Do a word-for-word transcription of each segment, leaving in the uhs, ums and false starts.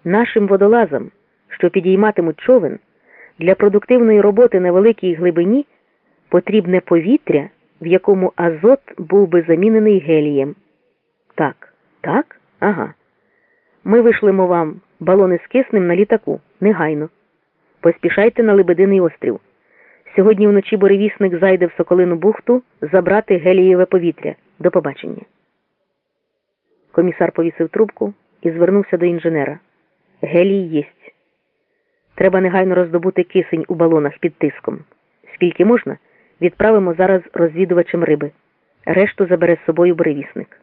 Нашим водолазам, що підійматимуть човен, для продуктивної роботи на великій глибині потрібне повітря, в якому азот був би замінений гелієм. Так, так, ага. Ми вишлемо вам балони з киснем на літаку, негайно. Поспішайте на Лебединий острів. Сьогодні вночі буревісник зайде в Соколину бухту забрати гелієве повітря. До побачення. Комісар повісив трубку і звернувся до інженера. Гелій єсть. Треба негайно роздобути кисень у балонах під тиском. Скільки можна, відправимо зараз розвідувачем риби. Решту забере з собою буревісник.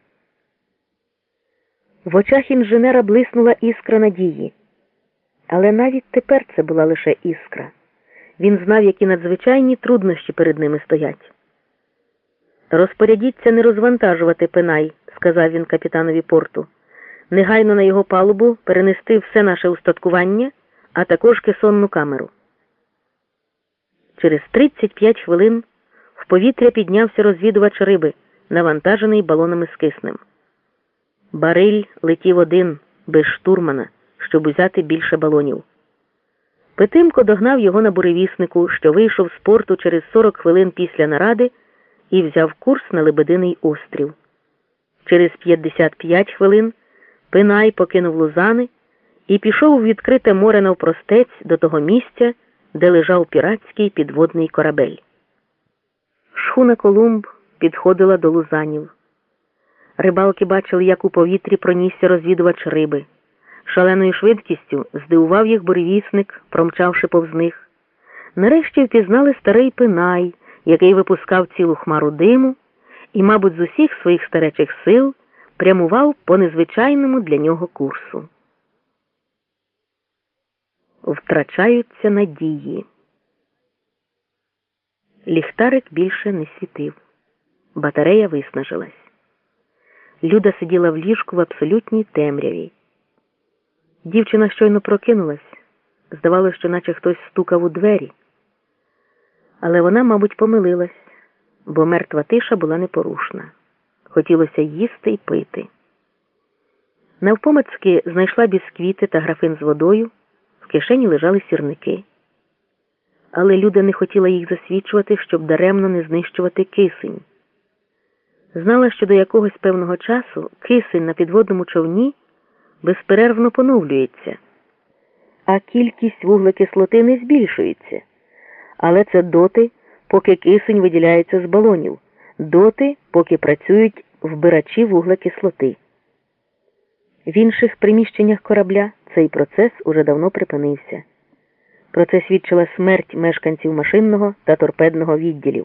В очах інженера блиснула іскра надії. Але навіть тепер це була лише іскра. Він знав, які надзвичайні труднощі перед ними стоять. «Розпорядіться не розвантажувати Пенай», – сказав він капітанові порту. «Негайно на його палубу перенести все наше устаткування, а також кесонну камеру». Через тридцять п'ять хвилин в повітря піднявся розвідувач риби, навантажений балонами з киснем. Бариль летів один, без штурмана, щоб узяти більше балонів. Петимко догнав його на буревіснику, що вийшов з порту через сорок хвилин після наради і взяв курс на Лебединий острів. Через п'ятдесят п'ять хвилин Пенай покинув Лузани і пішов у відкрите море навпростець до того місця, де лежав піратський підводний корабель. Шхуна Колумб підходила до Лузанів. Рибалки бачили, як у повітрі пронісся розвідувач риби. Шаленою швидкістю здивував їх буревісник, промчавши повз них. Нарешті впізнали старий Пенай, який випускав цілу хмару диму і, мабуть, з усіх своїх старечих сил прямував по незвичайному для нього курсу. Втрачаються надії. Ліхтарик більше не світив. Батарея виснажилась. Люда сиділа в ліжку в абсолютній темряві. Дівчина щойно прокинулась. Здавалося, що наче хтось стукав у двері. Але вона, мабуть, помилилась, бо мертва тиша була непорушна. Хотілося їсти й пити. Навпомацьки знайшла бісквіти та графин з водою, в кишені лежали сірники. Але Люда не хотіла їх засвічувати, щоб даремно не знищувати кисень. Знала, що до якогось певного часу кисень на підводному човні безперервно поновлюється, а кількість вуглекислоти не збільшується. Але це доти, поки кисень виділяється з балонів, доти, поки працюють вбирачі вуглекислоти. В інших приміщеннях корабля цей процес уже давно припинився. Про це свідчила смерть мешканців машинного та торпедного відділів.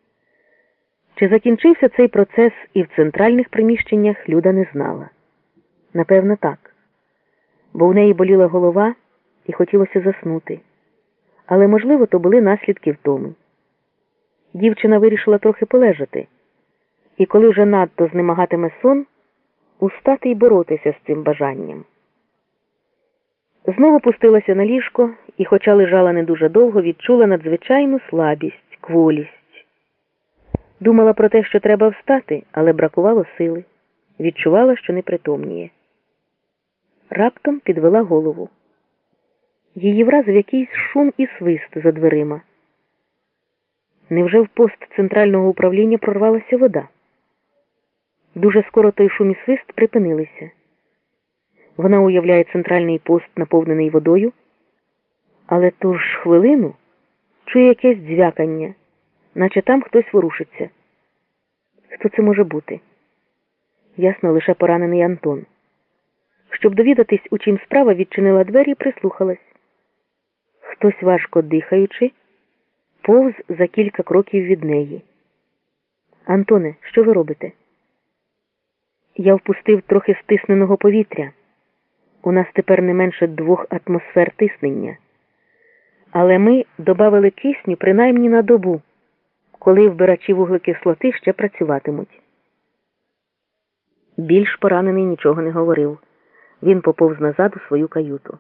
Чи закінчився цей процес і в центральних приміщеннях, Люда не знала. Напевно, так. Бо в неї боліла голова і хотілося заснути. Але, можливо, то були наслідки втоми. Дівчина вирішила трохи полежати. І коли вже надто знемагатиме сон, устати й боротися з цим бажанням. Знову пустилася на ліжко і, хоча лежала не дуже довго, відчула надзвичайну слабість, кволість. Думала про те, що треба встати, але бракувало сили. Відчувала, що непритомніє. Раптом підвела голову. Її вразив якийсь шум і свист за дверима. Невже в пост центрального управління прорвалася вода? Дуже скоро той шум і свист припинилися. Вона уявляє центральний пост, наповнений водою, але ту ж хвилину чує якесь дзвякання, наче там хтось ворушиться. Хто це може бути? Ясно, лише поранений Антон. Щоб довідатись, у чим справа, відчинила двері і прислухалась. Хтось, важко дихаючи, повз за кілька кроків від неї. «Антоне, що ви робите?» «Я впустив трохи стисненого повітря. У нас тепер не менше двох атмосфер тиснення. Але ми добавили кисню принаймні на добу, коли вбирачі вуглекислоти ще працюватимуть». Більш поранений нічого не говорив. Він поповз назад у свою каюту.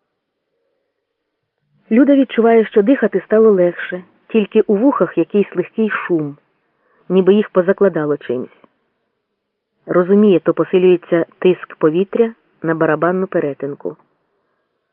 Люда відчуває, що дихати стало легше, тільки у вухах якийсь легкий шум, ніби їх позакладало чимсь. Розуміє, то посилюється тиск повітря на барабанну перетинку.